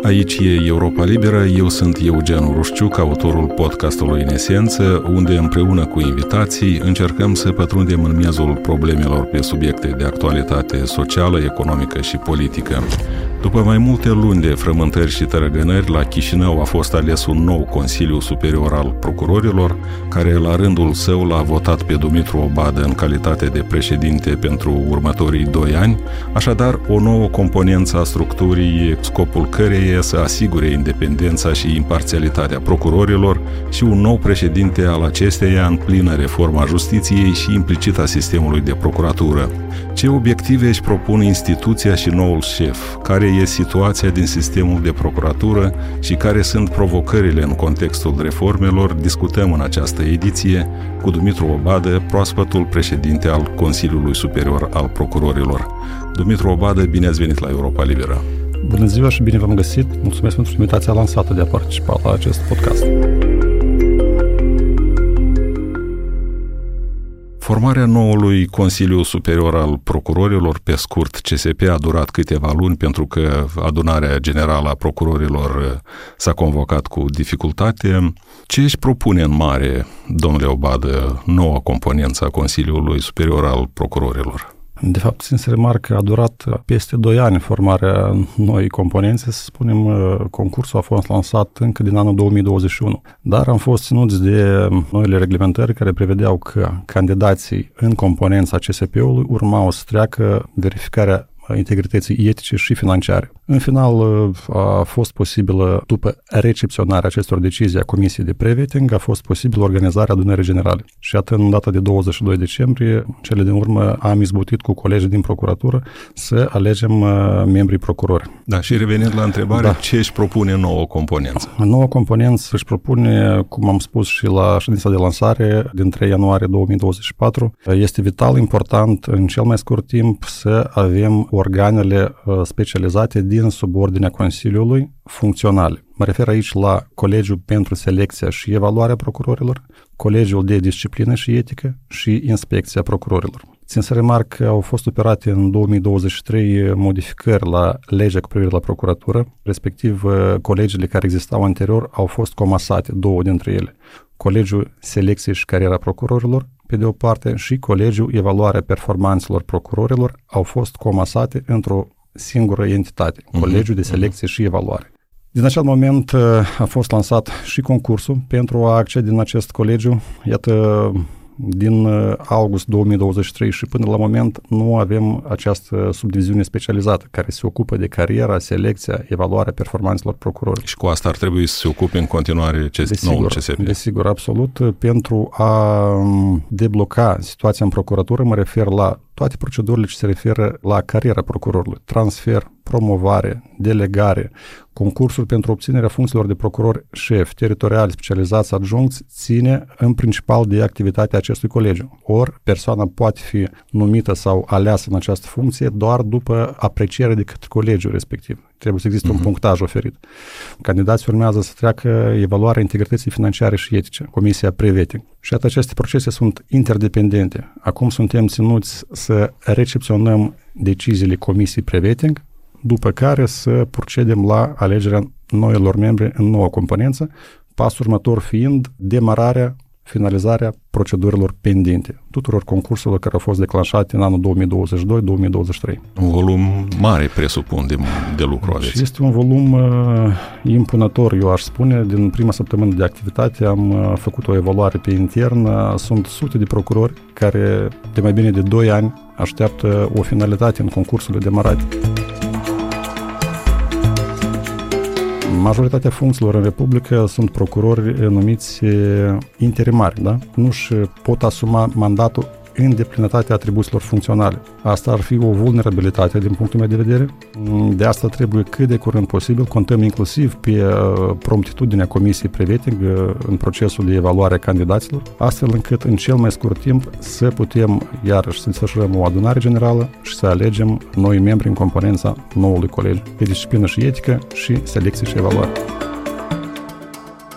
Aici e Europa Liberă, eu sunt Eugen Rușciuc, autorul podcastului În Esență, unde împreună cu invitații încercăm să pătrundem în miezul problemelor pe subiecte de actualitate socială, economică și politică. După mai multe luni de frământări și tărăgănări, la Chișinău a fost ales un nou Consiliu Superior al Procurorilor, care la rândul său l-a votat pe Dumitru Obadă în calitate de președinte pentru următorii 2 ani, așadar o nouă componență a structurii, scopul căreia să asigure independența și imparțialitatea procurorilor și un nou președinte al acesteia în plină reforma justiției și implicit a sistemului de procuratură. Ce obiective își propun instituția și noul șef? Care e situația din sistemul de procuratură și care sunt provocările în contextul reformelor? Discutăm în această ediție cu Dumitru Obadă, proaspătul președinte al Consiliului Superior al Procurorilor. Dumitru Obadă, bine ați venit la Europa Liberă! Bună ziua și bine v-am găsit! Mulțumesc pentru invitația lansată de a participa la acest podcast. Formarea noului Consiliu Superior al Procurorilor, pe scurt CSP, a durat câteva luni pentru că adunarea generală a procurorilor s-a convocat cu dificultate. Ce își propune în mare, domnule Obadă, noua componență a Consiliului Superior al Procurorilor? De fapt, țin să remarc că a durat peste 2 ani formarea noii componențe, să spunem, concursul a fost lansat încă din anul 2021, dar am fost ținuți de noile reglementări care prevedeau că candidații în componența CSP-ului urmau să treacă verificarea integrității etice și financiare. În final, a fost posibilă, după recepționarea acestor decizii a Comisiei de Pre-Vetting, a fost posibilă organizarea adunării generale. Și atât în data de 22 decembrie, cele din urmă, am izbutit cu colegii din procuratură să alegem membrii procurori. Da, și revenind la întrebare, ce își propune nouă componență? Noua componență își propune, cum am spus și la ședința de lansare din 3 ianuarie 2024, este vital important în cel mai scurt timp să avem organele specializate din subordinea Consiliului funcționale. Mă refer aici la Colegiul pentru Selecția și Evaluarea Procurorilor, Colegiul de Disciplină și Etică și Inspecția Procurorilor. Țin să remarc că au fost operate în 2023 modificări la legea cu privire la procuratură, respectiv colegiile care existau anterior au fost comasate, 2 dintre ele. Colegiul Selecției și Cariera Procurorilor, pe de o parte, și Colegiul Evaluarea Performanțelor Procurorilor au fost comasate într-o singură entitate, Colegiul de Selecție și Evaluare. Din acel moment a fost lansat și concursul pentru a accede în acest colegiu. Iată, din august 2023 și până la moment nu avem această subdiviziune specializată care se ocupă de cariera, selecția, evaluarea performanțelor procurorilor. Și cu asta ar trebui să se ocupe în continuare noul CSP. Desigur, absolut. Pentru a debloca situația în procuratură, mă refer la toate procedurile ce se referă la cariera procurorului, transfer, promovare, delegare, concursuri pentru obținerea funcțiilor de procuror șef, teritoriali, specializați, adjuncți, ține în principal de activitatea acestui colegiu. Ori persoana poate fi numită sau aleasă în această funcție doar după apreciere de către colegiul respectiv. Trebuie să existe un punctaj oferit. Candidații urmează să treacă evaluarea integrității financiare și etice, Comisia Pre-Vetting. Și aceste procese sunt interdependente. Acum suntem ținuți să recepționăm deciziile Comisiei Pre-Vetting, după care să procedem la alegerea noilor membri în noua componență, pasul următor fiind demararea, finalizarea procedurilor pendente, tuturor concursurilor care au fost declanșate în anul 2022-2023. Un volum mare, presupun, de lucru aveți. Și este un volum impunător, eu aș spune. Din prima săptămână de activitate am făcut o evaluare pe intern. Sunt sute de procurori care de mai bine de 2 ani așteaptă o finalitate în concursurile demarate. Majoritatea funcțiilor în Republică sunt procurori numiți interimari, da? Nu-și pot asuma mandatul în deplinătatea atribuțiilor funcționale. Asta ar fi o vulnerabilitate din punctul meu de vedere. De asta trebuie cât de curând posibil, contăm inclusiv pe promptitudinea Comisiei Pre-Vetting în procesul de evaluare a candidaților, astfel încât în cel mai scurt timp să putem iarăși să desfășurăm o adunare generală și să alegem noi membri în componența noului colegiu de disciplină și etică și selecție și evaluare.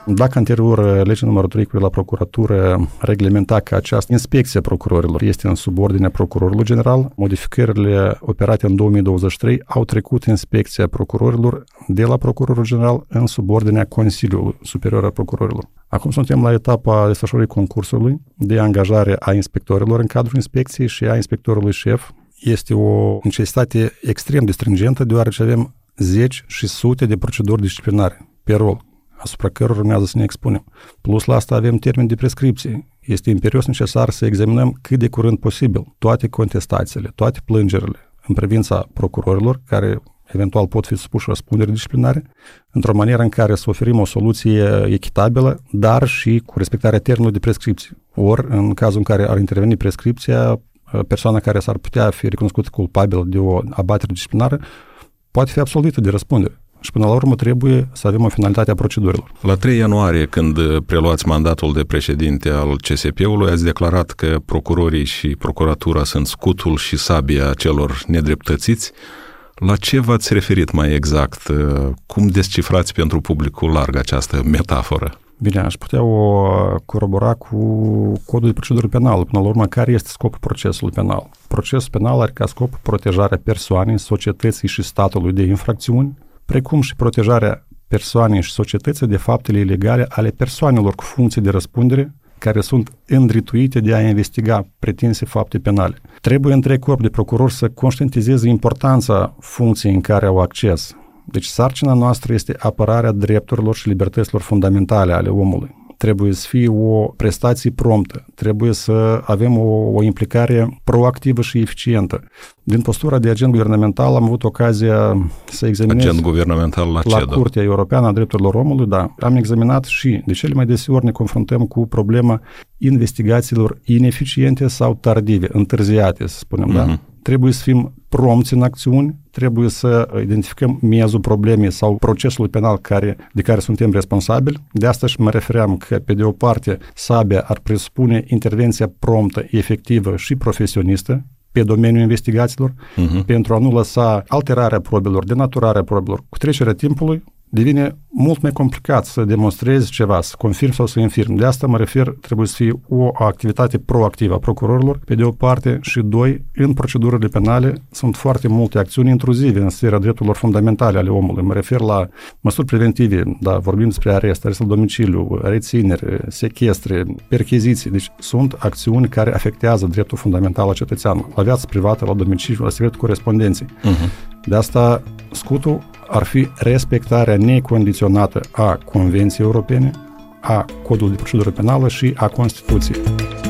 Dacă anterior legea numărul 3 cu la procuratură reglementa că această inspecție a procurorilor este în subordinea procurorului general, modificările operate în 2023 au trecut inspecția procurorilor de la procurorul general în subordinea Consiliului Superior al Procurorilor. Acum suntem la etapa desfășurării concursului de angajare a inspectorilor în cadrul inspecției și a inspectorului șef. Este o necesitate extrem de stringentă, deoarece avem zeci și sute de proceduri disciplinare pe rol, asupra cărora urmează să ne expunem. Plus la asta avem termen de prescripție. Este imperios necesar să examinăm cât de curând posibil toate contestațiile, toate plângerile în privința procurorilor, care eventual pot fi supuși răspundere disciplinare, într-o manieră în care să oferim o soluție echitabilă, dar și cu respectarea termenului de prescripție. Ori, în cazul în care ar interveni prescripția, persoana care s-ar putea fi recunoscută culpabilă de o abatere disciplinară poate fi absolvită de răspundere. Și până la urmă trebuie să avem o finalitate a procedurilor. La 3 ianuarie, când preluați mandatul de președinte al CSP-ului, ați declarat că procurorii și procuratura sunt scutul și sabia celor nedreptățiți. La ce v-ați referit mai exact? Cum descifrați pentru publicul larg această metaforă? Bine, aș putea o corobora cu codul de procedură penală. Până la urmă, care este scopul procesului penal? Procesul penal are ca scop protejarea persoanei, societății și statului de infracțiuni, precum și protejarea persoanei și societății de faptele ilegale ale persoanelor cu funcții de răspundere care sunt îndrituite de a investiga pretinse fapte penale. Trebuie întreg corp de procurori să conștientizeze importanța funcției în care au acces. Deci sarcina noastră este apărarea drepturilor și libertăților fundamentale ale omului. Trebuie să fie o prestație promptă, trebuie să avem o implicare proactivă și eficientă. Din postura de agent guvernamental am avut ocazia să examinez agent guvernamental la Curtea Europeană a Drepturilor Omului, da. Am examinat și de cele mai deseori ne confruntăm cu problema investigațiilor ineficiente sau tardive, întârziate, să spunem, da? Trebuie să fim prompți în acțiuni, trebuie să identificăm miezul problemei sau procesul penal de care suntem responsabili. De asta și mă refeream că, pe de o parte, sabia ar presupune intervenția promptă, efectivă și profesionistă pe domeniul investigațiilor, pentru a nu lăsa alterarea probelor, denaturarea probelor. Cu trecerea timpului, devine mult mai complicat să demonstrezi ceva, să confirmi sau să infirmi. De asta mă refer, trebuie să fie o activitate proactivă a procurorilor, pe de o parte, și doi, în procedurile penale sunt foarte multe acțiuni intruzive în sfera drepturilor fundamentale ale omului. Mă refer la măsuri preventive, da, vorbim despre arest la domiciliu, reținere, sechestre, percheziții. Deci sunt acțiuni care afectează dreptul fundamental al cetățeanului, la viața privată, la domiciliu, la secretul corespondenței. De asta, scutul ar fi respectarea necondiționată a Convenției Europene, a Codului de Procedură Penală și a Constituției.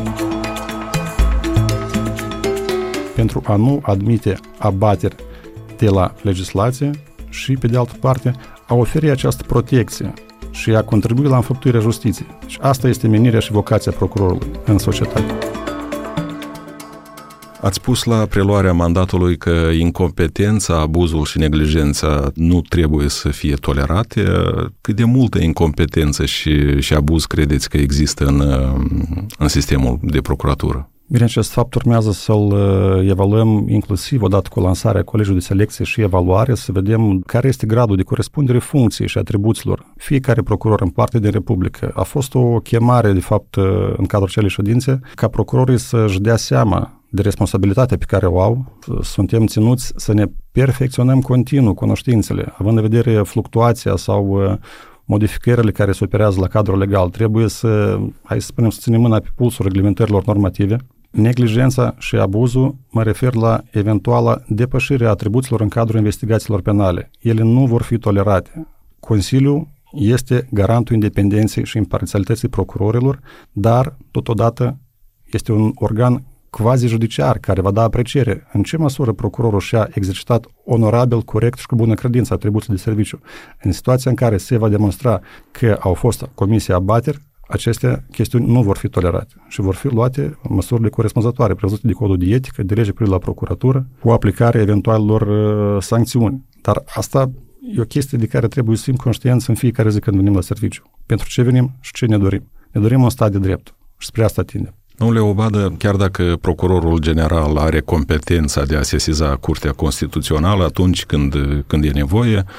Pentru a nu admite abateri de la legislație și, pe de altă parte, a oferi această protecție și a contribui la înfăptuirea justiției. Și asta este menirea și vocația procurorului în societate. Ați spus la preluarea mandatului că incompetența, abuzul și neglijența nu trebuie să fie tolerate. Cât de multă incompetență și abuz credeți că există în sistemul de procuratură? Bine, acest fapt urmează să-l evaluăm inclusiv odată cu lansarea Colegiului de Selecție și Evaluare, să vedem care este gradul de corespundere funcției și atribuțiilor fiecare procuror în parte din Republică. A fost o chemare, de fapt, în cadrul acelei ședințe, ca procurorii să-și dea seama de responsabilitatea pe care o au. Suntem ținuți să ne perfecționăm continuu cunoștințele, având în vedere fluctuația sau modificările care se operează la cadrul legal. Trebuie să ținem mâna pe pulsul reglementărilor normative. Neglijența și abuzul, mă refer la eventuala depășire a atribuțiilor în cadrul investigațiilor penale. Ele nu vor fi tolerate. Consiliul este garantul independenței și imparțialității procurorilor, dar, totodată, este un organ quasi-judiciar care va da apreciere în ce măsură procurorul și-a exercitat onorabil, corect și cu bună credință atribuții de serviciu. În situația în care se va demonstra că au fost comise abateri, aceste chestiuni nu vor fi tolerate și vor fi luate măsurile corespunzătoare prevăzute de codul de etică, de lege privind la procuratură, cu aplicarea eventualelor sancțiuni. Dar asta e o chestie de care trebuie să fim conștienți în fiecare zi când venim la serviciu. Pentru ce venim și ce ne dorim. Ne dorim un stat de drept și spre asta tindem. Domnule Obadă, chiar dacă procurorul general are competența de a sesiza Curtea Constituțională atunci când e nevoie,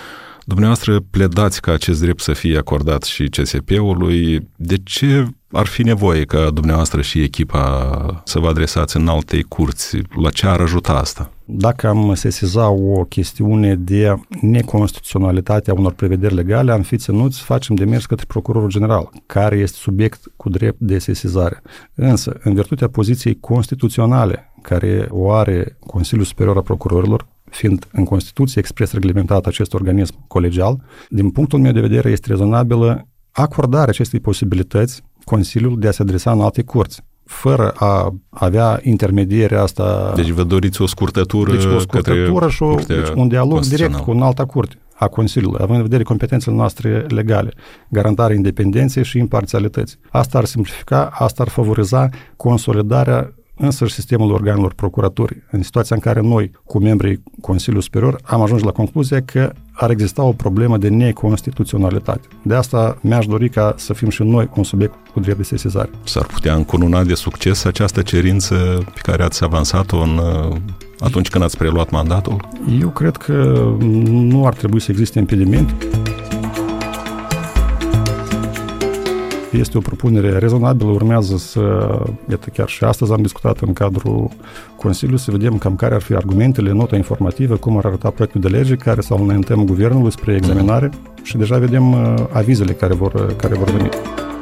Dumneavoastră pledați ca acest drept să fie acordat și CSP-ului. De ce ar fi nevoie ca dumneavoastră și echipa să vă adresați în alte curți? La ce ar ajuta asta? Dacă am sesiza o chestiune de neconstituționalitate a unor prevederi legale, am fi ținuți să facem demers către Procurorul General, care este subiect cu drept de sesizare. Însă, în virtutea poziției constituționale care o are Consiliul Superior al Procurorilor, fiind în Constituție expres reglementat acest organism colegial, din punctul meu de vedere este rezonabilă acordarea acestei posibilități Consiliul de a se adresa în alte curți, fără a avea intermedierea asta. Deci vă doriți o scurtătură, și un dialog direct cu un alta curte a Consiliului, având în vedere competențele noastre legale, garantarea independenței și imparțialității. Asta ar simplifica, asta ar favoriza consolidarea însăși sistemul organelor procuraturii, în situația în care noi, cu membrii Consiliului Superior, am ajuns la concluzia că ar exista o problemă de neconstituționalitate. De asta mi-aș dori ca să fim și noi un subiect cu drept de sesizare. S-ar putea încununa de succes această cerință pe care ați avansat-o atunci când ați preluat mandatul? Eu cred că nu ar trebui să existe impediment. Este o propunere rezonabilă, urmează să, iată, chiar și astăzi am discutat în cadrul Consiliului, să vedem cam care ar fi argumentele, nota informativă, cum ar arăta proiectul de lege care să-l înaintăm guvernului spre examinare și deja vedem avizele care vor veni.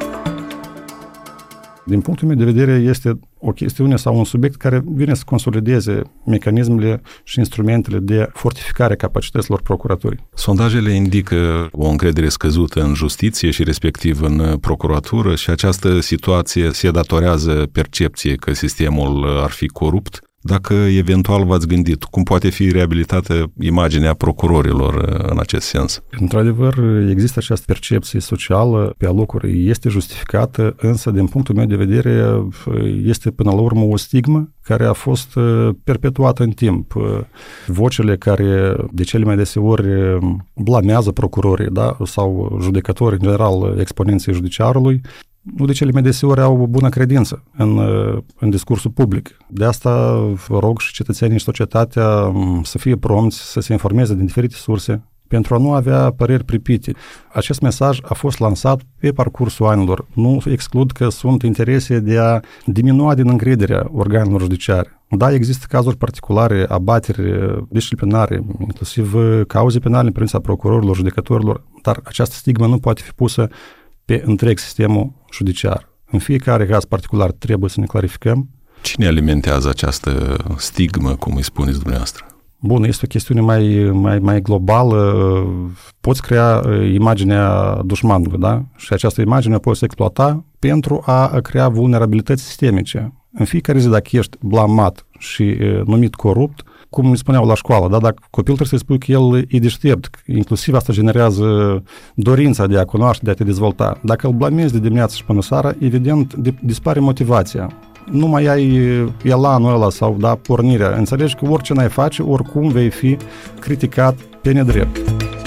Din punctul meu de vedere, este o chestiune sau un subiect care vine să consolideze mecanismele și instrumentele de fortificare a capacităților procuraturii. Sondajele indică o încredere scăzută în justiție și respectiv în procuratură și această situație se datorează percepției că sistemul ar fi corupt. Dacă eventual v-ați gândit, cum poate fi reabilitată imaginea procurorilor în acest sens? Într-adevăr, există această percepție socială pe alocuri, este justificată, însă, din punctul meu de vedere, este până la urmă o stigmă care a fost perpetuată în timp. Vocile care de cele mai deseori blamează procurorii, da? Sau judecători, în general, exponenții judiciarului, nu de cele mai deseori au o bună credință în discursul public. De asta vă rog și cetățenii și societatea să fie prompți, să se informeze din diferite surse, pentru a nu avea păreri pripite. Acest mesaj a fost lansat pe parcursul anilor. Nu exclud că sunt interese de a diminua din încrederea organelor judiciare. Da, există cazuri particulare, abateri disciplinare, inclusiv cauze penale în privința procurorilor, judecătorilor, dar această stigmă nu poate fi pusă pe întreg sistemul judiciar. În fiecare caz particular trebuie să ne clarificăm. Cine alimentează această stigmă, cum îi spuneți dumneavoastră? Bun, este o chestiune mai globală. Poți crea imaginea dușmanului, da? Și această imagine poți exploata pentru a crea vulnerabilități sistemice. În fiecare zi, dacă ești blamat și numit corupt, cum îmi spuneau la școală, da? Dacă copilul trebuie să spui că el e deștept, inclusiv asta generează dorința de a cunoaște, de a te dezvolta. Dacă îl blamezi de dimineață și până seara, evident, dispare motivația. Nu mai ai elanul ăla sau, da, pornirea. Înțelegi că orice n-ai face, oricum vei fi criticat pe nedrept.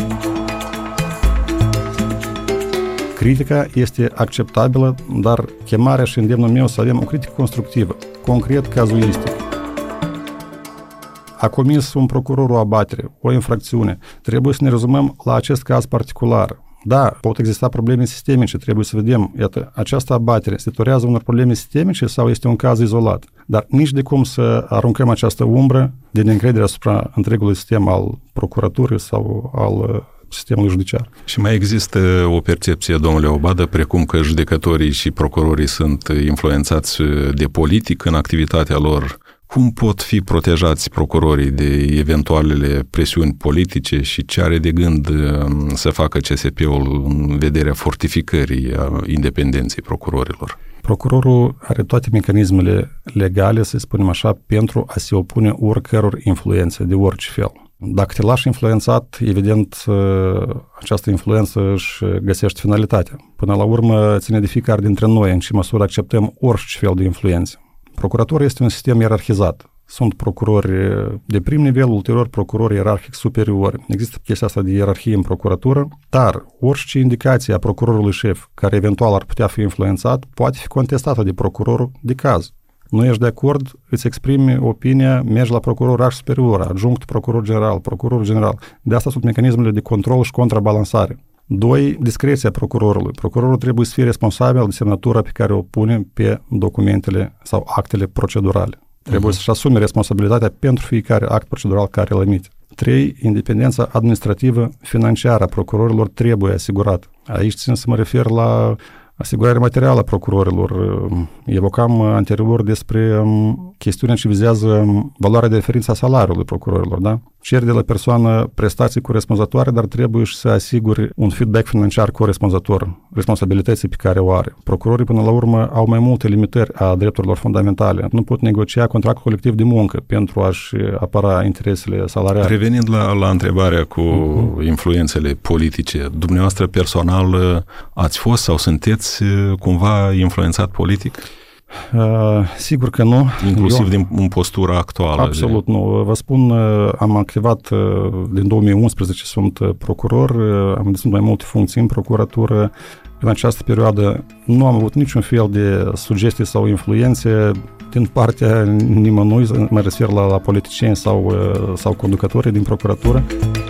Critica este acceptabilă, dar chemarea și îndemnul meu să avem o critică constructivă, concret cazuistic. A comis un procuror o abatere, o infracțiune. Trebuie să ne rezumăm la acest caz particular. Da, pot exista probleme sistemice, trebuie să vedem, iată, această abatere se datorează unor probleme sistemice sau este un caz izolat? Dar nici de cum să aruncăm această umbră de neîncredere asupra întregului sistem al procuraturii sau al sistemului judiciar. Și mai există o percepție, domnule Obadă, precum că judecătorii și procurorii sunt influențați de politic în activitatea lor. Cum pot fi protejați procurorii de eventualele presiuni politice și ce are de gând să facă CSP-ul în vederea fortificării a independenței procurorilor? Procurorul are toate mecanismele legale, să spunem așa, pentru a se opune oricăror influențe de orice fel. Dacă te lași influențat, evident, această influență își găsește finalitatea. Până la urmă, ține de fiecare dintre noi în ce măsură acceptăm orice fel de influențe. Procuratura este un sistem ierarhizat. Sunt procurori de prim nivel, ulterior procurori ierarhic superiori. Există chestia asta de ierarhie în procuratură, dar orice indicație a procurorului șef care eventual ar putea fi influențat poate fi contestată de procurorul de caz. Nu ești de acord, îți exprimi opinia, mergi la procuror superior, adjunct procuror general. De asta sunt mecanismele de control și contrabalansare. 2. Discreția procurorului. Procurorul trebuie să fie responsabil de semnătura pe care o pune pe documentele sau actele procedurale. Trebuie să-și asume responsabilitatea pentru fiecare act procedural care îl emite. 3. Independența administrativă financiară a procurorilor trebuie asigurată. Aici țin să mă refer la asigurarea materială a procurorilor. Evocam anterior despre chestiunea ce vizează valoarea de referință a salariului procurorilor, da? Cer de la persoană prestații corespunzătoare, dar trebuie și să asiguri un feedback financiar corespunzător responsabilității pe care o are. Procurorii, până la urmă, au mai multe limitări a drepturilor fundamentale. Nu pot negocia contract colectiv de muncă pentru a-și apăra interesele salariale. Revenind la întrebarea cu influențele politice, dumneavoastră personal ați fost sau sunteți cumva influențat politic? Sigur că nu. Inclusiv din postura actuală. Absolut nu. Vă spun, am activat din 2011, sunt procuror, am deținut mai multe funcții în procuratură. În această perioadă nu am avut niciun fel de sugestii sau influențe din partea nimănui, mă refer la politicieni sau conducătorii din procuratură.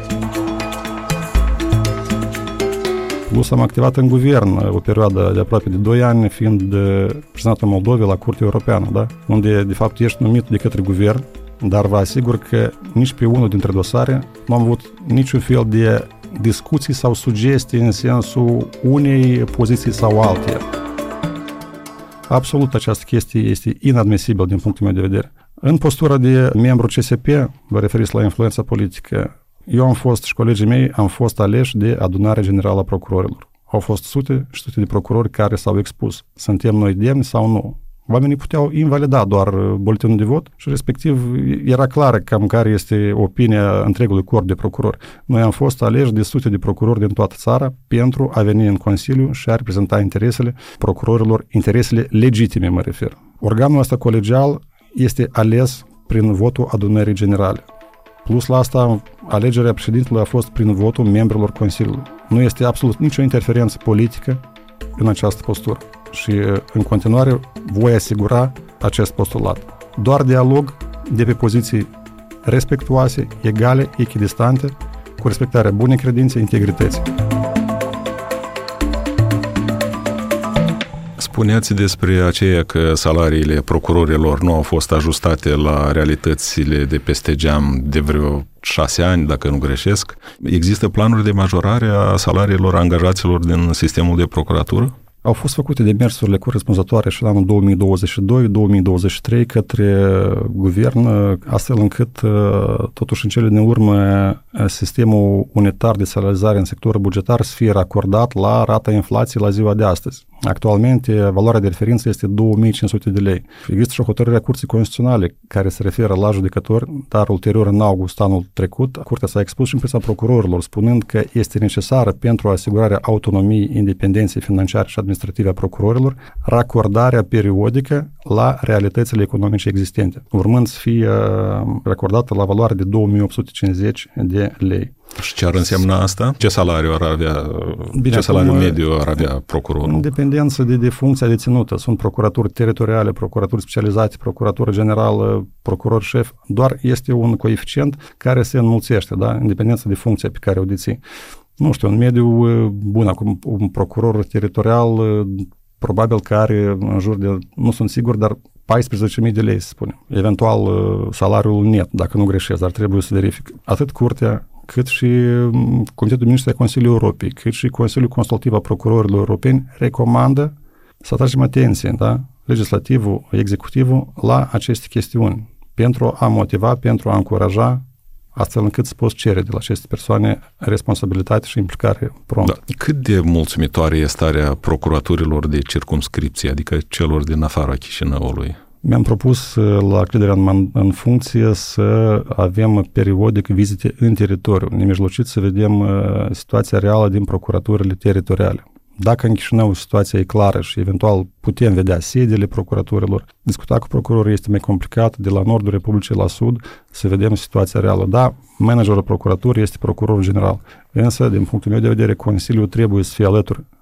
Plus am activat în guvern o perioadă de aproape de 2 ani, fiind prezentat în Moldova la Curtea Europeană, da? Unde de fapt ești numit de către guvern, dar vă asigur că nici pe unul dintre dosare nu am avut niciun fel de discuții sau sugestii în sensul unei poziții sau alteia. Absolut această chestie este inadmisibilă din punctul meu de vedere. În postura de membru CSP, vă referiți la influența politică, eu am fost și colegii mei am fost aleși de Adunarea Generală a Procurorilor. Au fost sute și sute de procurori care s-au expus. Suntem noi demni sau nu? Oamenii puteau invalida doar buletinul de vot și respectiv era clară cam care este opinia întregului corp de procurori. Noi am fost aleși de sute de procurori din toată țara pentru a veni în Consiliu și a reprezenta interesele procurorilor, interesele legitime mă refer. Organul ăsta colegial este ales prin votul Adunării Generale. Plus la asta, alegerea președintelui a fost prin votul membrilor Consiliului. Nu este absolut nicio interferență politică în această postură. Și în continuare voi asigura acest postulat. Doar dialog de pe poziții respectuoase, egale, echidistante, cu respectarea bunei credințe, integrității. Spuneați despre aceea că salariile procurorilor nu au fost ajustate la realitățile de peste geam de vreo 6 ani, dacă nu greșesc. Există planuri de majorare a salariilor angajaților din sistemul de procuratură? Au fost făcute demersurile corespunzătoare și în anul 2022-2023 către guvern, astfel încât, totuși, în cele din urmă, sistemul unitar de salarizare în sectorul bugetar să fie racordat la rata inflației la ziua de astăzi. Actualmente, valoarea de referință este 2500 de lei. Există și o hotărâre a Curții Constituționale care se referă la judecători, dar ulterior, în august anul trecut, Curtea s-a expus și în fața procurorilor, spunând că este necesară pentru asigurarea autonomiei, independenței financiare și administrative a procurorilor, racordarea periodică la realitățile economice existente, urmând să fie racordată la valoare de 2850 de lei. Și ce ar însemna asta? Ce salariu ar avea, ce salariu mediu ar avea procurorul? În dependență de funcția deținută. Sunt procuraturi teritoriale, procuraturi specializate, procuratură generală, procuror șef. Doar este un coeficient care se înmulțește, da? În dependență de funcția pe care o deții. Nu știu, în mediu bun, acum un procuror teritorial probabil că are în jur de, nu sunt sigur, dar 14.000 de lei, să spunem. Eventual salariul net, dacă nu greșesc, dar trebuie să verific. Atât Curtea, cât și Comitetul Ministrilor Consiliului Europei, cât și Consiliul Consultativ al Procurorilor Europeni recomandă să atragem atenție, da? Legislativul, executivul, la aceste chestiuni, pentru a motiva, pentru a încuraja, astfel încât să poți cere de la aceste persoane responsabilitate și implicare promptă. Da. Cât de mulțumitoare este starea procuraturilor de circumscripție, adică celor din afara Chișinăului? Mi-am propus la accederea în funcție să avem periodic vizite în teritoriu, nemijlocit să vedem situația reală din procuraturile teritoriale. Dacă în Chișinău situația e clară și eventual putem vedea sediile procuraturilor, discuta cu procurorii este mai complicat, de la nordul Republicii la sud, să vedem situația reală. Da, managerul procuraturii este procurorul general, însă, din punctul meu de vedere, Consiliul trebuie să fie alături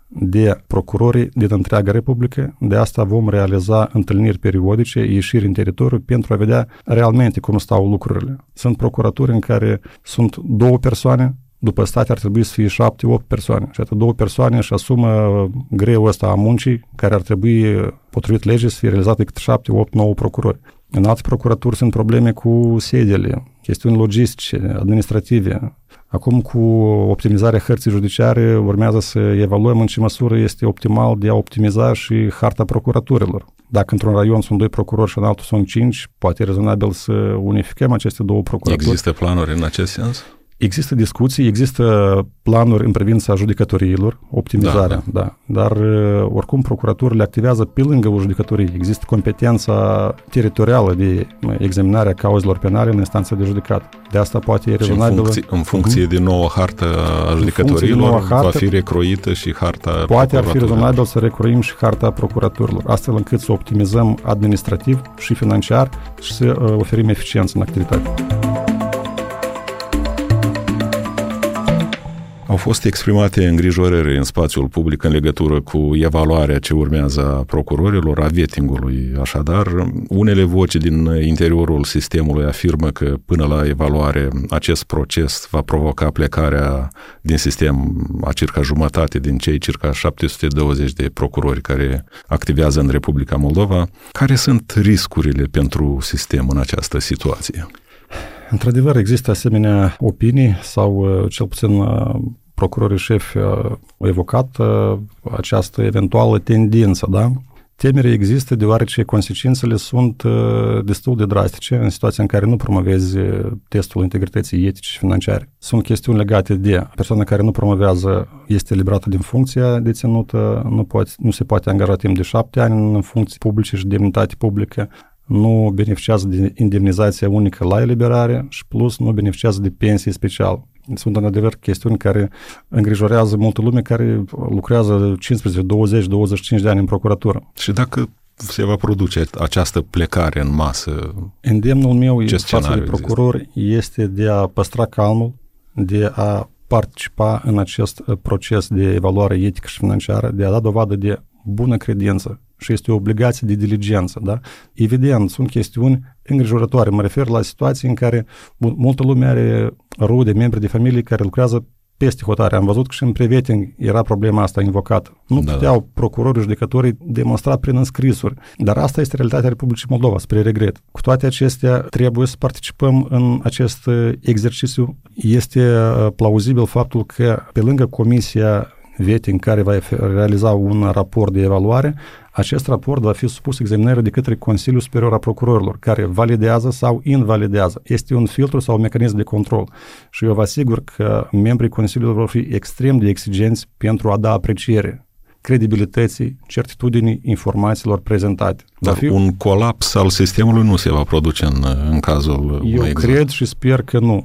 de procurorii din întreaga Republică. De asta vom realiza întâlniri periodice, ieșiri în teritoriu pentru a vedea realmente cum stau lucrurile. Sunt procuraturi în care sunt 2 persoane, după state ar trebui să fie 7-8 persoane. Și atât 2 persoane își asumă greul ăsta a muncii, care ar trebui, potrivit legii, să fie realizată cât 7, 8, 9 procurori. În alte procuraturi sunt probleme cu sediile, chestiuni logistice, administrative. Acum, cu optimizarea hărții judiciare, urmează să evaluăm în ce măsură este optimal de a optimiza și harta procuraturilor. Dacă într-un raion sunt 2 procurori și în altul sunt 5, poate e rezonabil să unificăm aceste 2 procuraturi. Există planuri în acest sens? Există discuții, există planuri în privința judecătoriilor, optimizarea, da. Dar oricum procuraturile activează pe lângă o judecătorie. Există competența teritorială de examinarea cauzelor penale în instanța de judecat. De asta poate e rezonabil. În funcție de nouă hartă a judecătorilor, va fi recroită și harta poate ar fi rezonabil să recroim și harta procuraturilor, astfel încât să optimizăm administrativ și financiar și să oferim eficiență în activitate. Au fost exprimate îngrijorări în spațiul public în legătură cu evaluarea ce urmează a procurorilor, a vettingului. Așadar, unele voci din interiorul sistemului afirmă că până la evaluare acest proces va provoca plecarea din sistem a circa jumătate din cei circa 720 de procurori care activează în Republica Moldova. Care sunt riscurile pentru sistem în această situație? Într-adevăr, există asemenea opinii sau cel puțin procurorii șefi au evocat această eventuală tendință, da? Temerea există deoarece consecințele sunt destul de drastice în situația în care nu promovezi testul integrității etice și financiare. Sunt chestiuni legate de persoana care nu promovează este eliberată din funcția deținută, nu se poate angaja timp de 7 ani în funcții publice și demnitate publică, nu beneficiază de indemnizația unică la eliberare și plus nu beneficiază de pensie specială. Sunt în adevăr chestiuni care îngrijorează multă lume care lucrează 15, 20, 25 de ani în procuratură. Și dacă se va produce această plecare în masă, îndemnul meu față de procurori este de a păstra calmul, de a participa în acest proces de evaluare etică și financiară, de a da dovadă de bună credință și este o obligație de diligență, da? Evident, sunt chestiuni îngrijorătoare. Mă refer la situații în care multă lume are rude, membri de familie care lucrează peste hotare. Am văzut că și în pre-vetting era problema asta invocată. Nu puteau procurorii, judecătorii demonstra prin înscrisuri. Dar asta este realitatea Republicii Moldova, spre regret. Cu toate acestea, trebuie să participăm în acest exercițiu. Este plauzibil faptul că pe lângă Comisia vetting care va realiza un raport de evaluare, acest raport va fi supus examinării de către Consiliul Superior a Procurorilor, care validează sau invalidează. Este un filtru sau un mecanism de control. Și eu vă asigur că membrii Consiliului vor fi extrem de exigenți pentru a da apreciere credibilității, certitudinii informațiilor prezentate. Dar un colaps al sistemului nu se va produce în cazul Eu cred și sper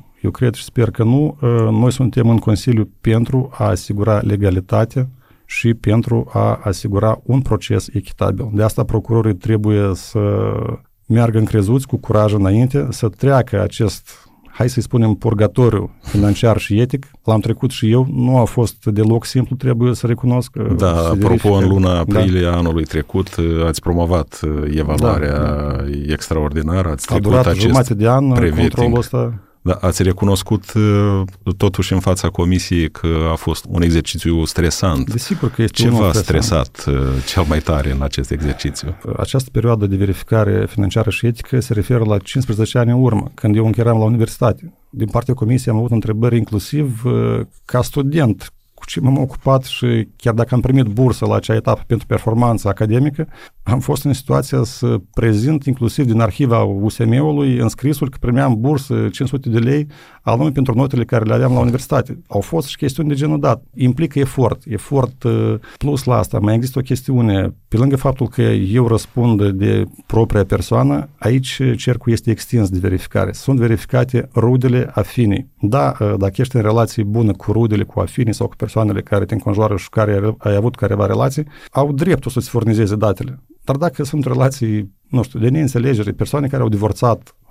că nu. Noi suntem în Consiliu pentru a asigura legalitate și pentru a asigura un proces echitabil. De asta procurorii trebuie să meargă încrezuți cu curaj înainte, să treacă acest, hai să-i spunem, purgatoriu financiar și etic. L-am trecut și eu, nu a fost deloc simplu, trebuie să recunosc. Da, apropo, în luna aprilie anului trecut ați promovat evaluarea extraordinară, ați trecut acest jumătate de an controlul ăsta. Da, ați recunoscut totuși în fața comisiei că a fost un exercițiu stresant. Desigur că este ce v-a stresat cel mai tare în acest exercițiu? Această perioadă de verificare financiară și etică se referă la 15 ani în urmă, când eu încă eram la universitate. Din partea comisiei am avut întrebări inclusiv ca student, cu ce m-am ocupat și chiar dacă am primit bursă la acea etapă pentru performanță academică, am fost în situația să prezint inclusiv din arhiva USM-ului înscrisul că primeam bursă 500 de lei anume pentru notele care le aveam la universitate. Au fost și chestiuni de genul dat. Implică efort plus la asta. Mai există o chestiune, pe lângă faptul că eu răspund de propria persoană, aici cercul este extins de verificare. Sunt verificate rudele afinii. Da, dacă ești în relații bună cu rudele, cu afinii sau cu persoanele care te înconjoară și care ai avut careva relații, au dreptul să-ți furnizeze datele. Dar dacă sunt relații, nu știu, de neînțelegere, persoane care au divorțat,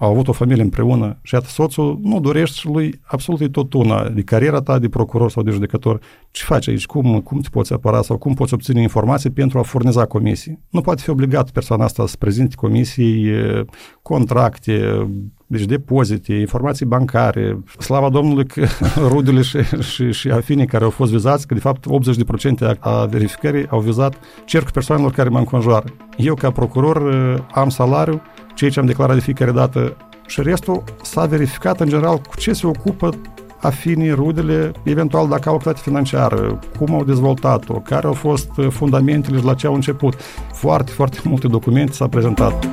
au avut o familie împreună și iată, soțul nu dorește și lui absolut tot una de cariera ta de procuror sau de judecător. Ce faci aici? Cum te poți apăra sau cum poți obține informații pentru a furniza comisii? Nu poate fi obligat persoana asta să prezinte comisii, contracte, deci depozite, informații bancare. Slava Domnului că rudele și afinii care au fost vizați, că de fapt 80% a verificării au vizat cercul persoanelor care mă înconjoară. Eu ca procuror am salariu, ceea ce am declarat de fiecare dată și restul s-a verificat în general cu ce se ocupă afinii, rudele, eventual dacă au activitate financiară, cum au dezvoltat-o, care au fost fundamentele și la ce au început. Foarte, foarte multe documente s-a prezentat.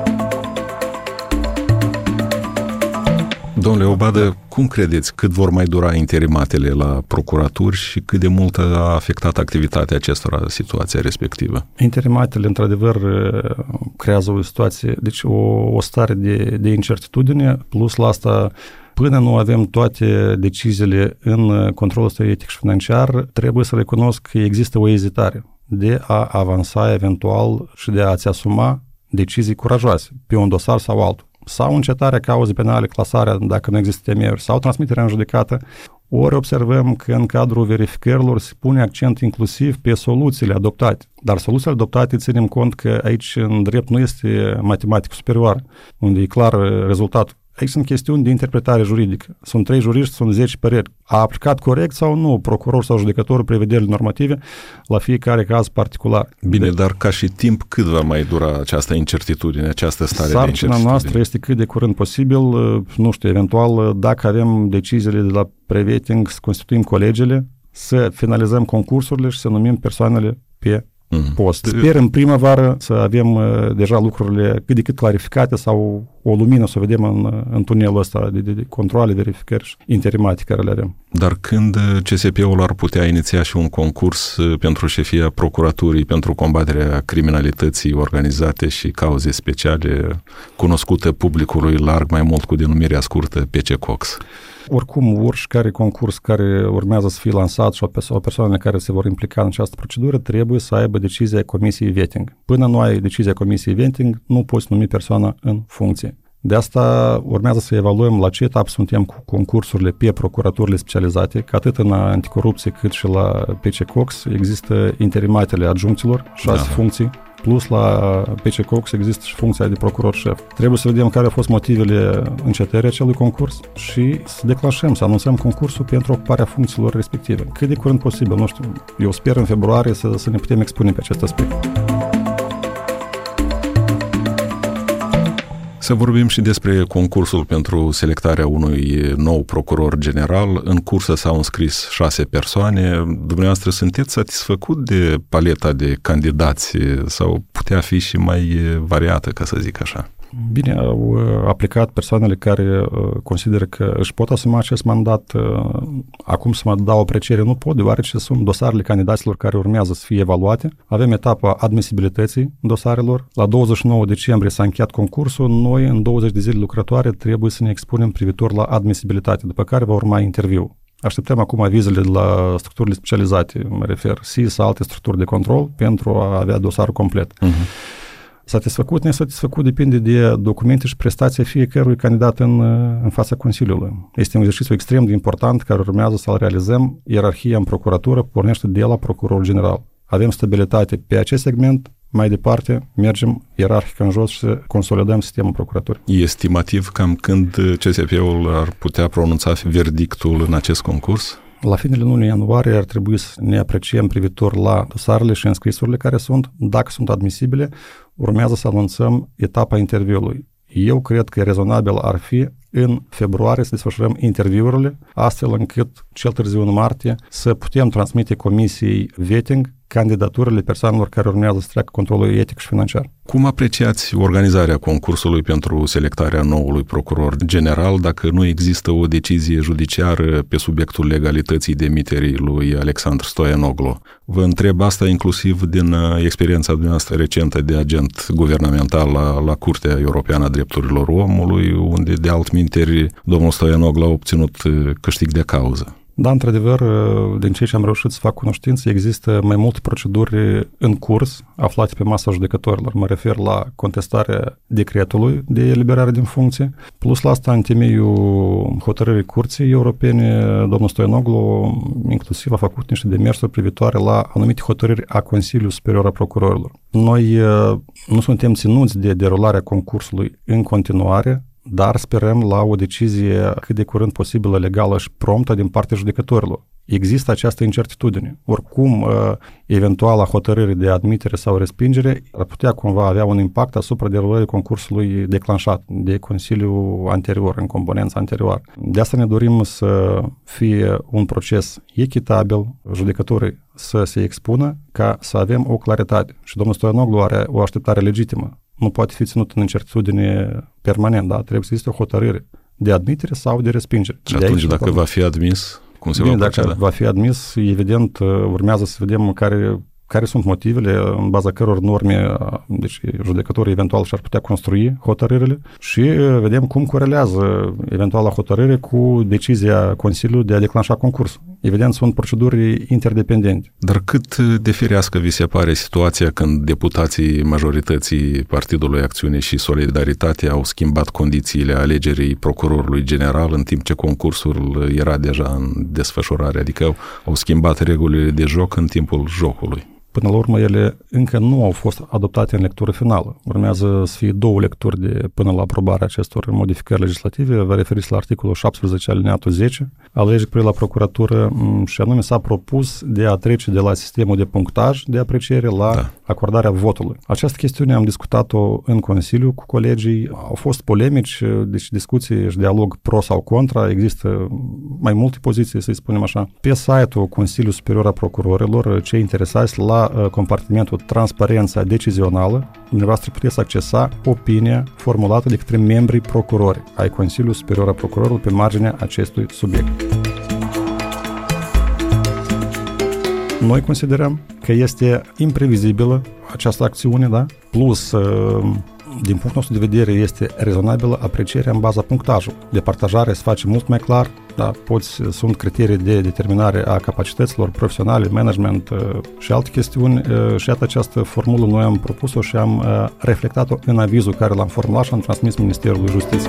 Domnule Obadă, cum credeți cât vor mai dura interimatele la procuraturi și cât de mult a afectat activitatea acestora situația respectivă? Interimatele, într-adevăr, creează o situație, deci o stare de incertitudine, plus la asta, până nu avem toate deciziile în controlul ăsta etic și financiar, trebuie să recunosc că există o ezitare de a avansa eventual și de a-ți asuma decizii curajoase pe un dosar sau altul. Sau încetarea cauzei penale, clasarea dacă nu există temeiuri, sau transmiterea în judecată, ori observăm că în cadrul verificărilor se pune accent inclusiv pe soluțiile adoptate. Dar soluțiile adoptate ținem cont că aici în drept nu este matematică superioară, unde e clar rezultatul. Aici sunt chestiuni de interpretare juridică. Sunt 3 juriști, sunt 10 păreri. A aplicat corect sau nu procuror sau judecător prevederile normative la fiecare caz particular. Bine, dar ca și timp cât va mai dura această incertitudine, această stare de incertitudine? Sarcina noastră este cât de curând posibil, nu știu, eventual, dacă avem deciziile de la preveting, să constituim colegiile, să finalizăm concursurile și să numim persoanele pe post. Sper în primăvară să avem deja lucrurile cât de cât clarificate sau o lumină să o vedem în tunelul ăsta de controale, verificări și interimate care le avem. Dar când CSP-ul ar putea iniția și un concurs pentru șefia procuraturii pentru combaterea criminalității organizate și cauze speciale, cunoscută publicului larg mai mult cu denumirea scurtă PC-COX? Oricum, oricare concurs care urmează să fie lansat sau persoanele care se vor implica în această procedură trebuie să aibă decizia Comisiei Vetting. Până nu ai decizia Comisiei Vetting, nu poți numi persoana în funcție. De asta urmează să evaluăm la ce etapă suntem cu concursurile pe procuraturile specializate, că atât în anticorupție cât și la PC-COX există interimatele adjuncților, 6 funcții, plus la PC-COX există și funcția de procuror șef. Trebuie să vedem care au fost motivele încetării acelui concurs și să declanșăm, să anunțăm concursul pentru ocuparea funcțiilor respective. Cât de curând posibil, nu știu, eu sper în februarie să ne putem expune pe acest aspect. Să vorbim și despre concursul pentru selectarea unui nou procuror general. În cursă s-au înscris 6 persoane. Dumneavoastră sunteți satisfăcut de paleta de candidați sau putea fi și mai variată, ca să zic așa? Bine, au aplicat persoanele care consideră că își pot asuma acest mandat. Acum să mă dau o apreciere nu pot, deoarece sunt dosarele candidaților care urmează să fie evaluate. Avem etapa admisibilității dosarelor. La 29 decembrie s-a încheiat concursul. Noi, în 20 de zile lucrătoare, trebuie să ne expunem privitor la admisibilitate, după care va urma interviu. Așteptăm acum avizele de la structurile specializate, mă refer SIS sau alte structuri de control, pentru a avea dosarul complet. Satisfăcut, nesatisfăcut depinde de documente și prestația fiecărui candidat în fața Consiliului. Este un exercițiu extrem de important care urmează să-l realizăm. Ierarhia în procuratură pornește de la procurorul general. Avem stabilitate pe acest segment, mai departe mergem ierarhic în jos și consolidăm sistemul procuraturii. E estimativ cam când CSP-ul ar putea pronunța verdictul în acest concurs? La finele lunii ianuarie ar trebui să ne apreciem privitor la dosarele și înscrisurile care sunt. Dacă sunt admisibile, urmează să anunțăm etapa interviului. Eu cred că rezonabil ar fi în februarie să desfășurăm interviurile, astfel încât cel târziu în martie să putem transmite Comisiei Vetting candidaturile persoanelor care urmează să treacă controlul etic și financiar. Cum apreciați organizarea concursului pentru selectarea noului procuror general dacă nu există o decizie judiciară pe subiectul legalității demiterii lui Alexandru Stoianoglu? Vă întreb asta inclusiv din experiența dumneavoastră recentă de agent guvernamental la Curtea Europeană a Drepturilor Omului, unde de altminteri domnul Stoianoglu a obținut câștig de cauză. Da, într-adevăr, din ceea ce am reușit să fac cunoștință, există mai multe proceduri în curs aflate pe masa judecătorilor. Mă refer la contestarea decretului de eliberare din funcție, plus la asta, în temeiul hotărârii Curții Europene, domnul Stoianoglu inclusiv a făcut niște demersuri privitoare la anumite hotărâri a Consiliului Superior a Procurorilor. Noi nu suntem ținuți de derularea concursului în continuare, dar sperăm la o decizie cât de curând posibilă, legală și promptă din partea judecătorilor. Există această incertitudine. Oricum, eventuala hotărâre de admitere sau respingere ar putea cumva avea un impact asupra derulării concursului declanșat de Consiliul anterior, în componența anterioară. De asta ne dorim să fie un proces echitabil, judecătorii să se expună ca să avem o claritate. Și domnul Stoianoglu are o așteptare legitimă. Nu poate fi ținut în incertitudine permanent, da? Trebuie să existe o hotărâre de admitere sau de respingere. Și atunci, dacă va fi admis, cum se va proceda? Dacă va fi admis, evident, urmează să vedem care sunt motivele în baza căror norme, deci judecătorii eventual și-ar putea construi hotărârile și vedem cum corelează eventuala hotărâre cu decizia Consiliului de a declanșa concursul. Evident, sunt proceduri interdependente. Dar cât de firească vi se pare situația când deputații majorității Partidului Acțiune și Solidaritate au schimbat condițiile alegerii procurorului general în timp ce concursul era deja în desfășurare, adică au schimbat regulile de joc în timpul jocului? Până la urmă, ele încă nu au fost adoptate în lectură finală. Urmează să fie 2 lecturi până la aprobarea acestor modificări legislative. Vă referiți la articolul 17 alineatul 10 al legii cu privire la procuratură și anume s-a propus de a trece de la sistemul de punctaj de apreciere la acordarea votului. Această chestiune am discutat-o în Consiliu cu colegii. Au fost polemici, deci discuții și dialog pro sau contra. Există mai multe poziții, să-i spunem așa. Pe site-ul Consiliului Superior a Procurorilor, cei interesați la compartimentul transparența decizională, dumneavoastră puteți accesa opinia formulată de către membrii procurori ai Consiliului Superior a Procurorilor pe marginea acestui subiect. Noi considerăm că este imprevizibilă această acțiune, da? Plus, din punctul nostru de vedere, este rezonabilă aprecierea în baza punctajului. Departajarea se face mult mai clar, da? Sunt criterii de determinare a capacităților profesionale, management și alte chestiuni și iată această formulă noi am propus-o și am reflectat-o în avizul care l-am formulat și am transmis Ministerului Justiției.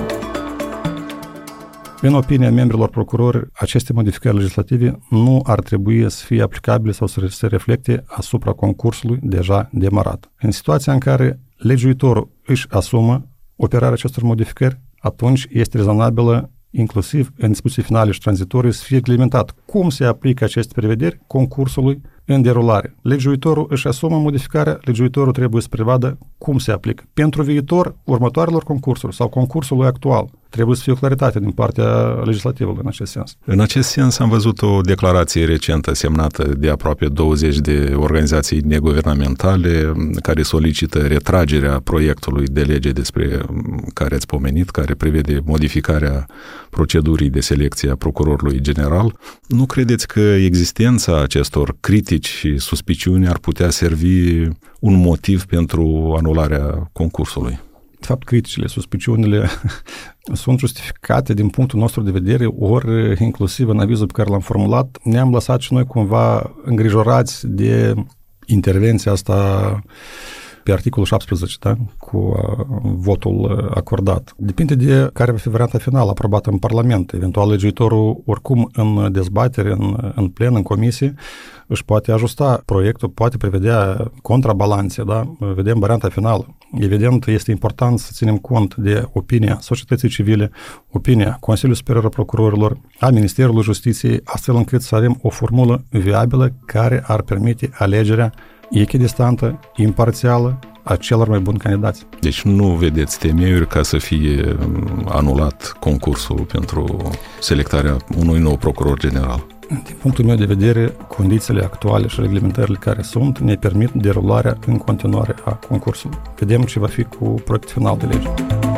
În opinia membrilor procurori, aceste modificări legislative nu ar trebui să fie aplicabile sau să se reflecte asupra concursului deja demarat. În situația în care legiuitorul își asumă operarea acestor modificări, atunci este rezonabilă, inclusiv în discuții finale și tranzitorii, să fie reglementat cum se aplică aceste prevederi concursului în derulare. Legiuitorul își asumă modificarea, legiuitorul trebuie să prevadă cum se aplică. Pentru viitor, următoarelor concursuri sau concursului actual, trebuie să fie o claritate din partea legislativă în acest sens. În acest sens am văzut o declarație recentă semnată de aproape 20 de organizații neguvernamentale care solicită retragerea proiectului de lege despre care ați pomenit, care prevede modificarea procedurii de selecție a procurorului general. Nu credeți că existența acestor critici și suspiciuni ar putea servi un motiv pentru anularea concursului? De fapt, criticile, suspiciunile sunt justificate din punctul nostru de vedere, ori inclusiv în avizul pe care l-am formulat, ne-am lăsat și noi cumva îngrijorați de intervenția asta pe articolul 17, da? Cu votul acordat. Depinde de care va fi varianta finală aprobată în Parlament. Eventual, legiuitorul, oricum, în dezbatere, în plen, în comisie, își poate ajusta proiectul, poate prevedea contrabalanțe, da? Vedem varianta finală. Evident, este important să ținem cont de opinia societății civile, opinia Consiliului Superior al Procurorilor, a Ministerului Justiției, astfel încât să avem o formulă viabilă care ar permite alegerea echidistantă, imparțială a celor mai buni candidați. Deci nu vedeți temeiuri ca să fie anulat concursul pentru selectarea unui nou procuror general? Din punctul meu de vedere, condițiile actuale și reglementările care sunt ne permit derularea în continuare a concursului. Vedem ce va fi cu proiectul final de lege.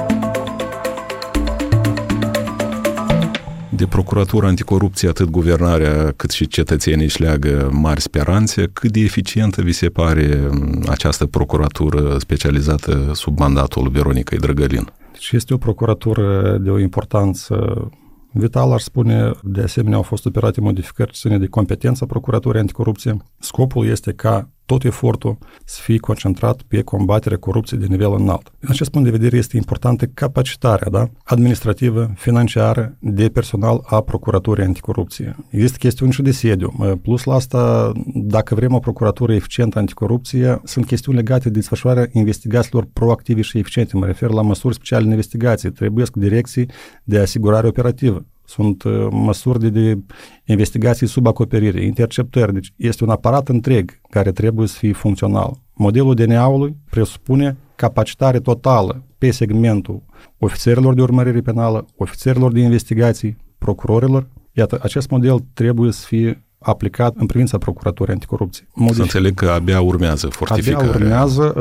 De Procuratura Anticorupție, atât guvernarea cât și cetățenii își leagă mari speranțe. Cât de eficientă vi se pare această procuratură specializată sub mandatul Veronicăi Drăgălin? Deci este o procuratură de o importanță vital, aș spune. De asemenea, au fost operate modificări ce ține de competența Procuraturii Anticorupție. Scopul este ca tot efortul să fie concentrat pe combaterea corupției de nivel înalt. Din acest punct de vedere este importantă capacitarea administrativă, financiară, de personal a Procuraturii Anticorupție. Există chestiuni și de sediu. Plus la asta, dacă vrem o procuratură eficientă anticorupție, sunt chestiuni legate de desfășurarea investigațiilor proactive și eficiente. Mă refer la măsuri speciale în investigații. Trebuie direcții de asigurare operativă. Sunt măsuri de investigații sub acoperire, interceptări. Deci este un aparat întreg care trebuie să fie funcțional. Modelul DNA-ului presupune capacitare totală pe segmentul ofițerilor de urmărire penală, ofițerilor de investigații, procurorilor. Iată, acest model trebuie să fie aplicat în privința Procuraturii Anticorupție. Să înțeleg că abia urmează fortificarea. Abia urmează,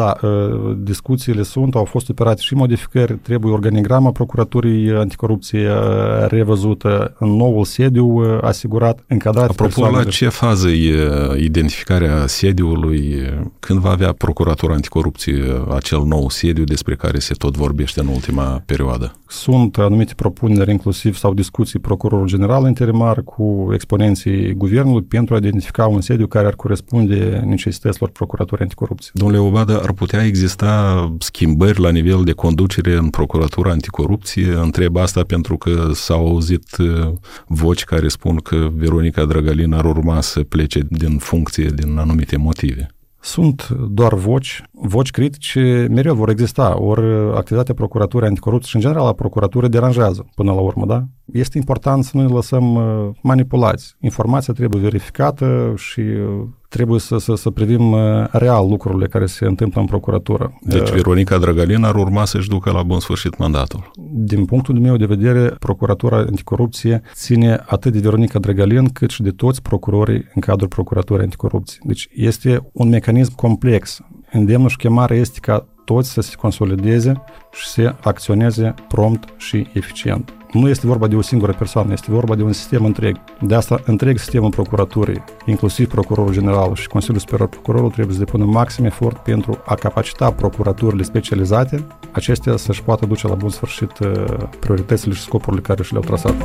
discuțiile au fost operate și modificări, trebuie organigrama Procuraturii Anticorupție revăzută, în noul sediu asigurat, încadrat. Apropo, la ce fază e identificarea sediului? Când va avea Procuratura Anticorupție acel nou sediu despre care se tot vorbește în ultima perioadă? Sunt anumite propuneri, inclusiv sau discuții Procurorul General interimar cu exponenții Guvernului pentru a identifica un sediu care ar corespunde necesităților Procuraturii Anticorupție. Domnule Obada, ar putea exista schimbări la nivel de conducere în Procuratura Anticorupție? Întreb asta pentru că s-au auzit voci care spun că Veronica Drăgălin ar urma să plece din funcție din anumite motive. Sunt doar voci critice mereu vor exista, ori activitatea Procuraturii Anticorupție și în general a Procuraturii deranjează până la urmă, da? Este important să nu ne lăsăm manipulați. Informația trebuie verificată și trebuie să privim real lucrurile care se întâmplă în procuratură. Deci Veronica Drăgălin ar urma să-și ducă la bun sfârșit mandatul. Din punctul meu de vedere, Procuratura Anticorupție ține atât de Veronica Drăgălin cât și de toți procurorii în cadrul Procuraturii Anticorupție. Deci este un mecanism complex. Îndemnul și chemarea este ca toți să se consolideze și să acționeze prompt și eficient. Nu este vorba de o singură persoană, este vorba de un sistem întreg. De asta, întreg sistemul procuraturii, inclusiv Procurorul General și Consiliul Superior Procurorul, trebuie să depună maxim efort pentru a capacita procuraturile specializate, acestea să-și poată duce la bun sfârșit prioritățile și scopurile care și le-au trasat.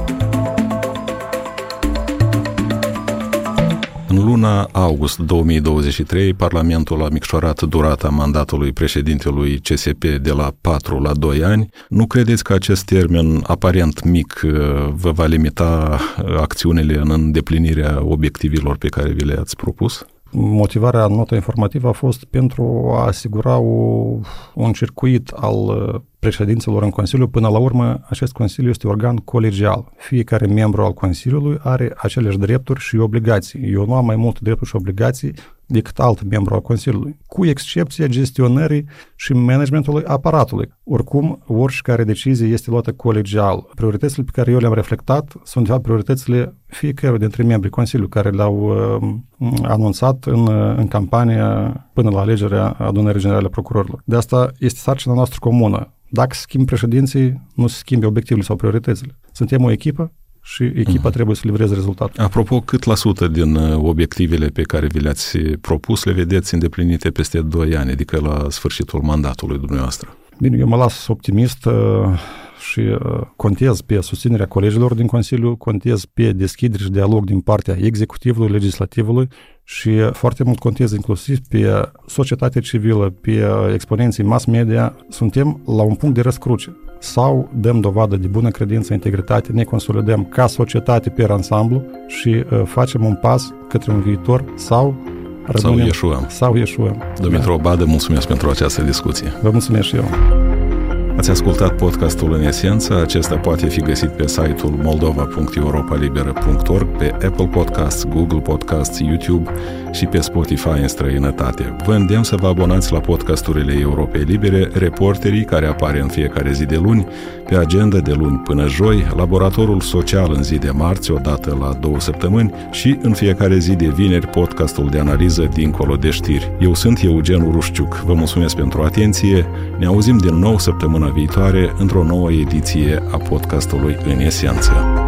În luna august 2023, Parlamentul a micșorat durata mandatului președintelui CSP de la 4 la 2 ani. Nu credeți că acest termen aparent mic vă va limita acțiunile în îndeplinirea obiectivelor pe care vi le-ați propus? Motivarea notă informativă a fost pentru a asigura un circuit al președinților în Consiliu. Până la urmă, acest Consiliu este organ colegial. Fiecare membru al Consiliului are aceleași drepturi și obligații. Eu nu am mai multe drepturi și obligații decât alt membru al Consiliului, cu excepția gestionării și managementului aparatului. Oricum, oricare decizie este luată colegial. Prioritățile pe care eu le-am reflectat sunt, de fapt, prioritățile fiecărui dintre membrii Consiliului care le-au anunțat în campania până la alegerea Adunării Generale a Procurorilor. De asta este sarcina noastră comună. Dacă schimb președinții, nu se schimbe obiectivele sau prioritățile. Suntem o echipă și echipa trebuie să livreze rezultatul. Apropo, cât la sută din obiectivele pe care vi le-ați propus le vedeți îndeplinite peste 2 ani, adică la sfârșitul mandatului dumneavoastră? Bine, eu mă las optimist și contez pe susținerea colegilor din Consiliu, contez pe deschidere și dialog din partea executivului, legislativului și foarte mult contez inclusiv pe societatea civilă, pe exponenții mass media. Suntem la un punct de răscruce. Sau dăm dovadă de bună credință, integritate, ne consolidăm ca societate pe ansamblu și facem un pas către un viitor sau rămânem, sau ieșuăm. Dumitru Obada, mulțumesc pentru această discuție. Vă mulțumesc și eu. Ați ascultat podcastul În Esență. Acesta poate fi găsit pe site-ul moldova.europalibera.org, pe Apple Podcasts, Google Podcasts, YouTube și pe Spotify în străinătate. Vă îndemn să vă abonați la podcasturile Europei Libere, Reporterii, care apare în fiecare zi de luni, pe agenda de luni până joi, Laboratorul Social în zi de marți, o dată la 2 săptămâni și în fiecare zi de vineri, podcastul de analiză Dincolo de știri. Eu sunt Eugen Rușciuc. Vă mulțumesc pentru atenție. Ne auzim din nou săptămâna viitoare într-o nouă ediție a podcastului În Esență.